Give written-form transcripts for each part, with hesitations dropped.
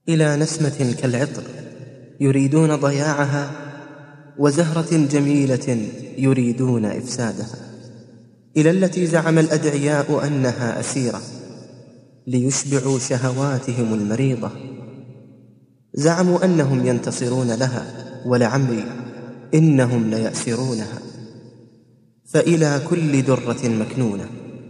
إلى نسمة كالعطر يريدون ضياعها، وزهرة جميلة يريدون إفسادها، إلى التي زعم الأدعياء أنها أسيرة ليشبعوا شهواتهم المريضة. زعموا أنهم ينتصرون لها، ولعمري إنهم ليأسرونها. فإلى كل درة مكنونة،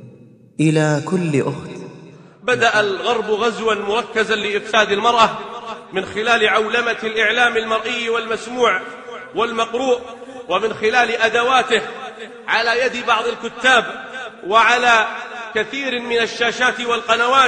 إلى كل أخت. بدأ الغرب غزوا مركزا لإفساد المرأة من خلال عولمة الإعلام المرئي والمسموع والمقروء، ومن خلال أدواته على يد بعض الكتاب، وعلى كثير من الشاشات والقنوات،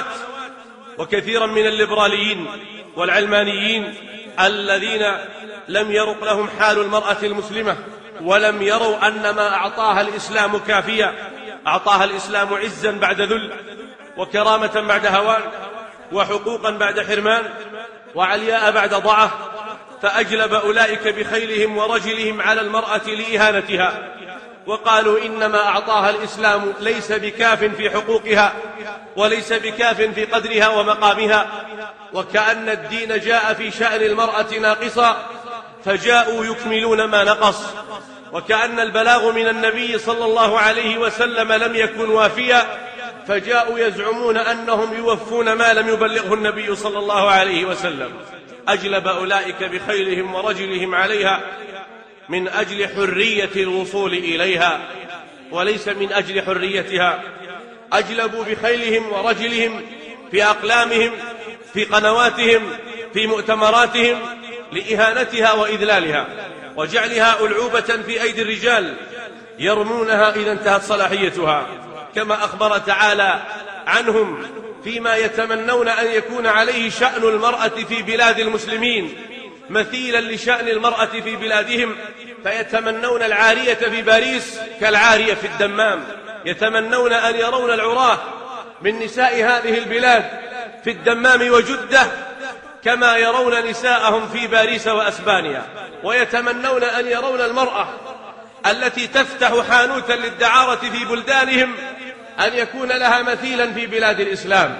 وكثيرا من الليبراليين والعلمانيين الذين لم يرق لهم حال المرأة المسلمة، ولم يروا أن ما أعطاها الإسلام كافية. أعطاها الإسلام عزا بعد ذل، وكرامة بعد هوان، وحقوقا بعد حرمان، وعلياء بعد ضعف، فأجلب أولئك بخيلهم ورجلهم على المرأة لإهانتها، وقالوا إنما أعطاها الإسلام ليس بكاف في حقوقها، وليس بكاف في قدرها ومقامها، وكأن الدين جاء في شأن المرأة ناقصا، فجاءوا يكملون ما نقص، وكأن البلاغ من النبي صلى الله عليه وسلم لم يكن وافيا، فجاءوا يزعمون أنهم يوفون ما لم يبلغه النبي صلى الله عليه وسلم. أجلب أولئك بخيلهم ورجلهم عليها من أجل حرية الوصول إليها، وليس من أجل حريتها. أجلبوا بخيلهم ورجلهم في أقلامهم، في قنواتهم، في مؤتمراتهم، لإهانتها وإذلالها، وجعلها ألعوبة في أيدي الرجال يرمونها إذا انتهت صلاحيتها، كما أخبر تعالى عنهم فيما يتمنون أن يكون عليه شأن المرأة في بلاد المسلمين مثيلا لشأن المرأة في بلادهم، فيتمنون العارية في باريس كالعارية في الدمام، يتمنون أن يرون العراة من نساء هذه البلاد في الدمام وجدة كما يرون نساءهم في باريس وأسبانيا، ويتمنون أن يرون المرأة التي تفتح حانوتا للدعارة في بلدانهم أن يكون لها مثيلا في بلاد الإسلام،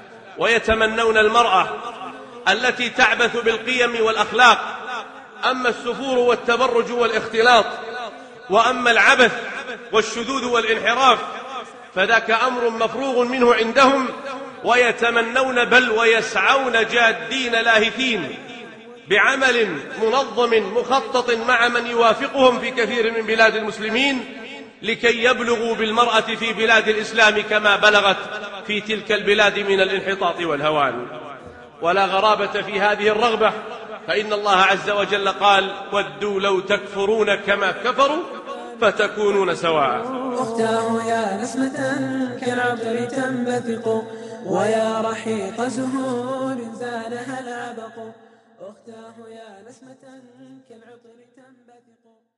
ويتمنون المرأة التي تعبث بالقيم والأخلاق. أما السفور والتبرج والاختلاط، وأما العبث والشذوذ والانحراف، فذاك أمر مفروغ منه عندهم، ويتمنون بل ويسعون جادين لاهثين بعمل منظم مخطط مع من يوافقهم في كثير من بلاد المسلمين لكي يبلغوا بالمرأة في بلاد الإسلام كما بلغت في تلك البلاد من الانحطاط والهوان. ولا غرابة في هذه الرغبة، فإن الله عز وجل قال: ودوا لو تكفرون كما كفروا فتكونون سواء. أختاه يا نسمة كالعطر تنبثق، ويا رحيق زهور زانها العبق. أختاه يا نسمة كالعطر تنبثق.